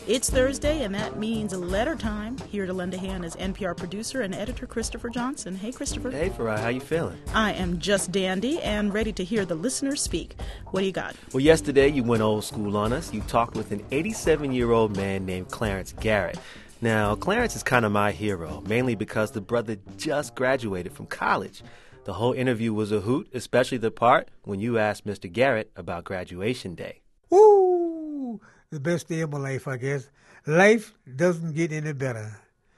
It's Thursday, and that means letter time. Here to lend a hand is NPR producer and editor Christopher Johnson. Hey, Christopher. Hey, Farah. How you feeling? I am just dandy and ready to hear the listeners speak. What do you got? Well, yesterday you went old school on us. You talked with an 87-year-old man named Clarence Garrett. Now, Clarence is kind of my hero, mainly because the brother just graduated from college. The whole interview was a hoot, especially the part when you asked Mr. Garrett about graduation day. Woo! The best day of my life, I guess. Life doesn't get any better.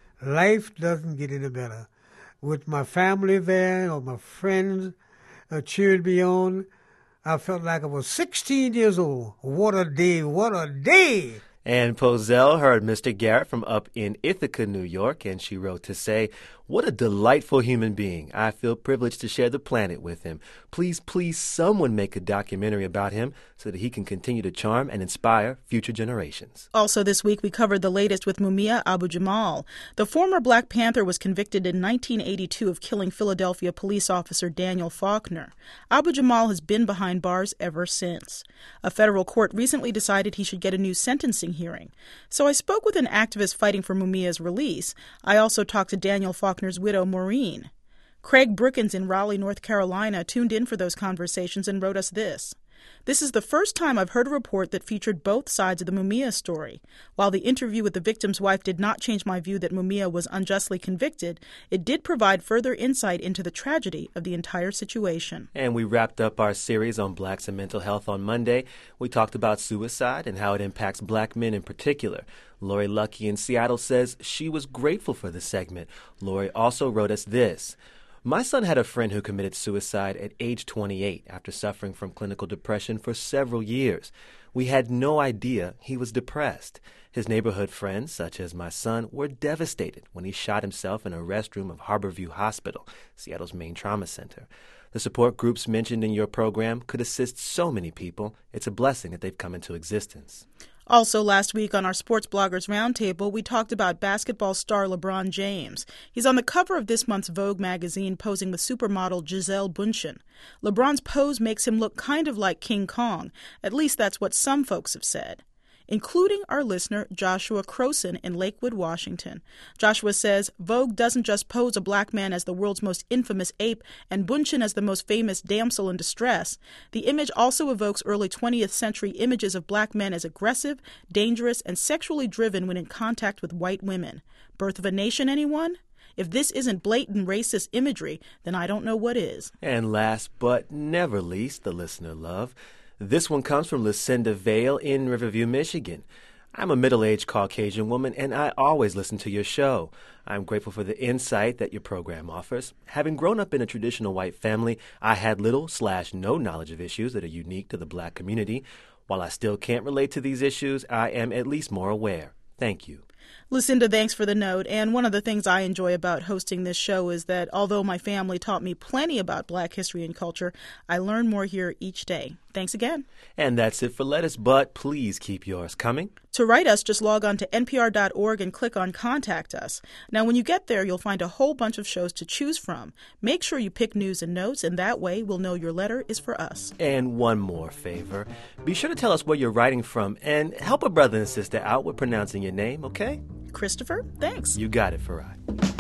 Life doesn't get any better. With my family there, or my friends cheered me on, I felt like I was 16 years old. What a day, what a day! And Pozelle heard Mr. Garrett from up in Ithaca, New York, and she wrote to say, "What a delightful human being. I feel privileged to share the planet with him. Please, please, someone make a documentary about him so that he can continue to charm and inspire future generations." Also this week, we covered the latest with Mumia Abu-Jamal. The former Black Panther was convicted in 1982 of killing Philadelphia police officer Daniel Faulkner. Abu-Jamal has been behind bars ever since. A federal court recently decided he should get a new sentencing hearing. So I spoke with an activist fighting for Mumia's release. I also talked to Daniel Faulkner's widow, Maureen. Craig Brookins in Raleigh, North Carolina, tuned in for those conversations and wrote us this. "This is the first time I've heard a report that featured both sides of the Mumia story. While the interview with the victim's wife did not change my view that Mumia was unjustly convicted, it did provide further insight into the tragedy of the entire situation." And we wrapped up our series on blacks and mental health on Monday. We talked about suicide and how it impacts black men in particular. Lori Lucky in Seattle says she was grateful for the segment. Lori also wrote us this. "My son had a friend who committed suicide at age 28 after suffering from clinical depression for several years. We had no idea he was depressed. His neighborhood friends, such as my son, were devastated when he shot himself in a restroom of Harborview Hospital, Seattle's main trauma center. The support groups mentioned in your program could assist so many people. It's a blessing that they've come into existence." Also last week on our Sports Bloggers Roundtable, we talked about basketball star LeBron James. He's on the cover of this month's Vogue magazine posing with supermodel Gisele Bündchen. LeBron's pose makes him look kind of like King Kong. At least that's what some folks have said, including our listener Joshua Croson in Lakewood, Washington. Joshua says, Vogue doesn't just pose a black man as the world's most infamous ape and Bündchen as the most famous damsel in distress. The image also evokes early 20th century images of black men as aggressive, dangerous, and sexually driven when in contact with white women. Birth of a Nation, anyone? If this isn't blatant racist imagery, then I don't know what is. And last but never least, the listener love. This one comes from Lucinda Vale in Riverview, Michigan. "I'm a middle-aged Caucasian woman, and I always listen to your show. I'm grateful for the insight that your program offers. Having grown up in a traditional white family, I had little/no knowledge of issues that are unique to the black community. While I still can't relate to these issues, I am at least more aware. Thank you." Lucinda, thanks for the note. And one of the things I enjoy about hosting this show is that although my family taught me plenty about black history and culture, I learn more here each day. Thanks again. And that's it for Letters, but please keep yours coming. To write us, just log on to npr.org and click on Contact Us. Now, when you get there, you'll find a whole bunch of shows to choose from. Make sure you pick news and notes, and that way we'll know your letter is for us. And one more favor. Be sure to tell us where you're writing from and help a brother and sister out with pronouncing your name, okay? Christopher, thanks. You got it, Farah.